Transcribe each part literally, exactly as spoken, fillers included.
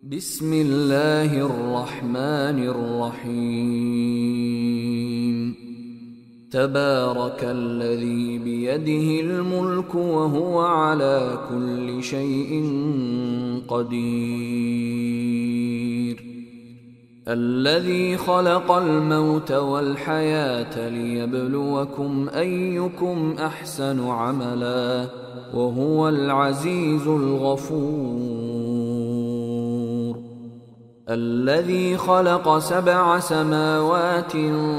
بسم الله الرحمن الرحيم. تبارك الذي بيده الملك وهو على كل شيء قدير، الذي خلق الموت والحياة ليبلوكم أيكم أحسن عملا وهو العزيز الغفور، الذي خلق سبع سماوات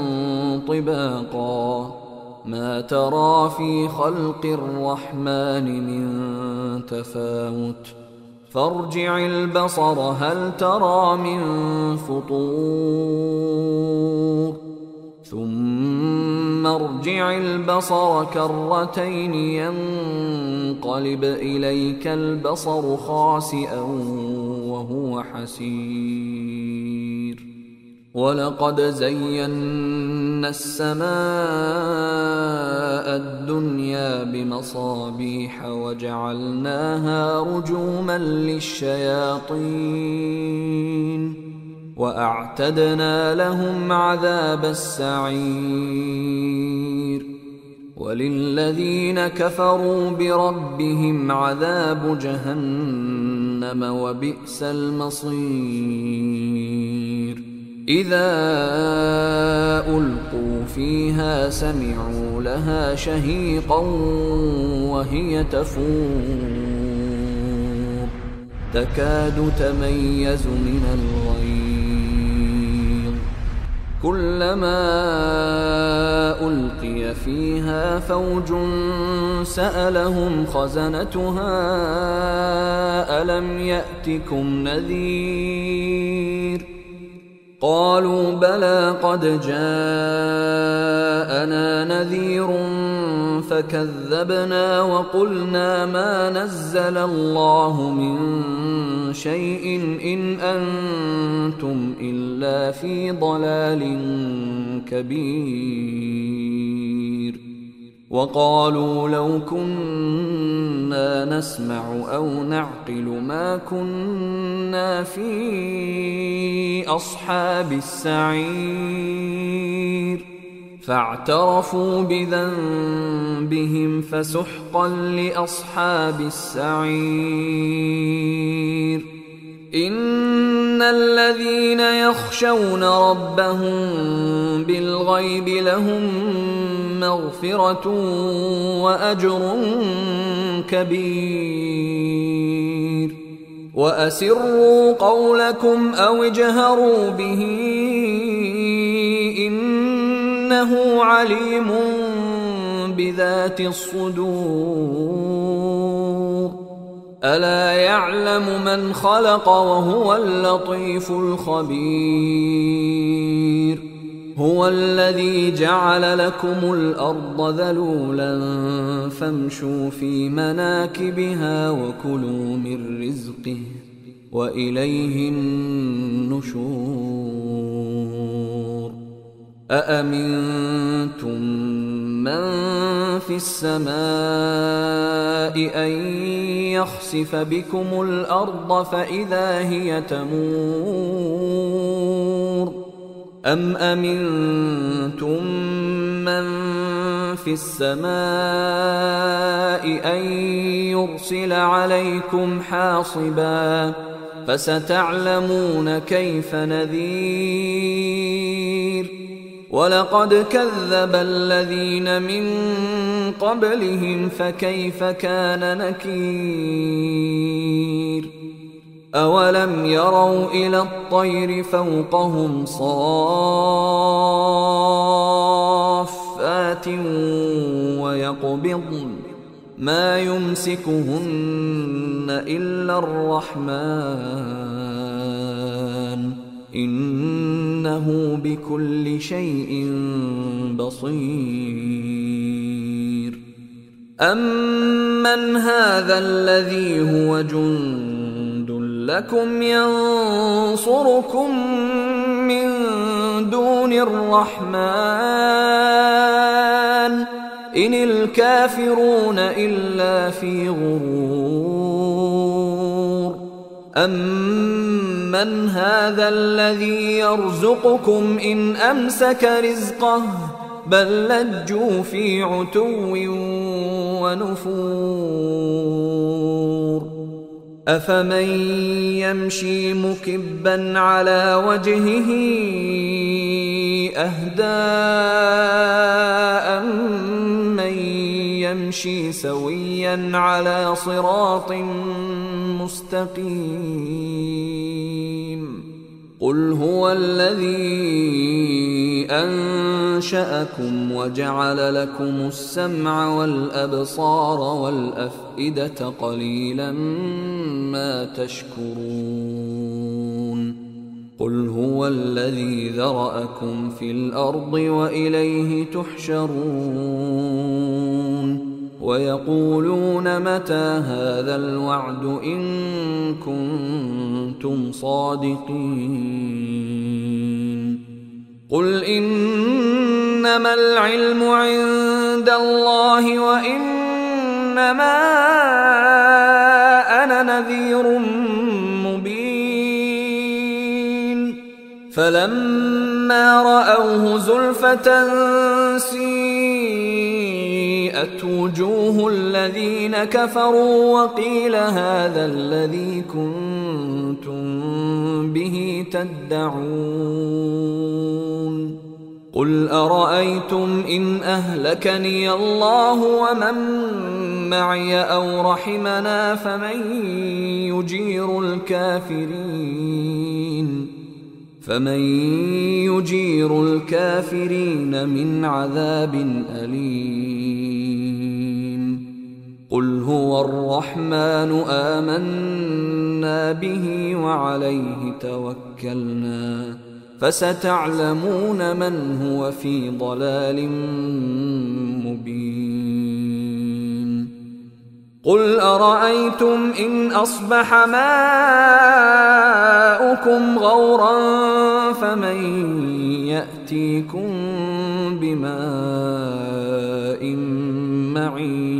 طباقا ما ترى في خلق الرحمن من تفاوت فارجع البصر هل ترى من فطور ثم ارجع البصر كرتين ينقلب إليك البصر خاسئا وهو حسير، ولقد زينا السماء الدنيا بمصابيح وجعلناها رجوما للشياطين وأعتدنا لهم عذاب السعير، وللذين كفروا بربهم عذاب جهنم وبئس المصير. إذا ألقوا فيها سمعوا لها شهيقا وهي تفور تكاد تميز من الغيظ، كلما ألقي فيها فوج سألهم خزنتها ألم يأتكم نذير، قالوا بلى قد جاءنا نذير فكذبنا وقلنا ما نزل الله من شيء إن أنتم إلا في ضلال كبير، وقالوا لو كنا نسمع أو نعقل ما كنا في أصحاب السعير، فاعترفوا بذنبهم فسحقا لأصحاب السعير. إن الذين يخشون ربهم بالغيب لهم مغفرة وأجر كبير، وأسروا قولكم أو اجهروا به إنه عليم بذات الصدور، ألا يعلم من خلق وهو اللطيف الخبير. هو الذي جعل لكم الأرض ذلولا فامشوا في مناكبها وكلوا من رزقه وإليه النشور. أأمنتم من في السماء أن يخسف بكم الأرض فإذا هي تمور، أم أمنتم من في السماء أن يرسل عليكم حاصبا فستعلمون كيف نذير. ولقد كذب الذين من قبلهم فكيف كان نكير. أولم يروا إلى الطير فوقهم صافات ويقبضن ما يمسكهن إلا الرحمن إنه بكل شيء بصير. أمن هذا الذي هو جند لكم ينصركم من دون الرحمن إن الكافرون إلا في غرور. أمن من هذا الذي يرزقكم إن أمسك رزقه بل لجوا في عتو ونفور أفمن يمشي مكبا على وجهه أهدى أمن يمشي سويا على صراط مستقيم قل هو الذي أنشأكم وجعل لكم السمع والأبصار والأفئدة قليلا ما تشكرون قل هو الذي ذرأكم في الأرض وإليه تحشرون ويقولون متى هذا الوعد إن كنتم صادقين قل إنما العلم عند الله وإنما أنا نذير مبين فلما رأوه زلفة سيئت وجوه الذين كفروا وقيل هذا الذي كنتم به تدعون قل أرأيتم إن أهلكني الله ومن معي أو رحمنا فمن يجير الكافرين فمن يجير الكافرين من عذاب أليم قل هو الرحمن آمنا به وعليه توكلنا فستعلمون من هو في ضلال مبين قل أرأيتم إن أصبح ماؤكم غورا فمن يأتيكم بماء معين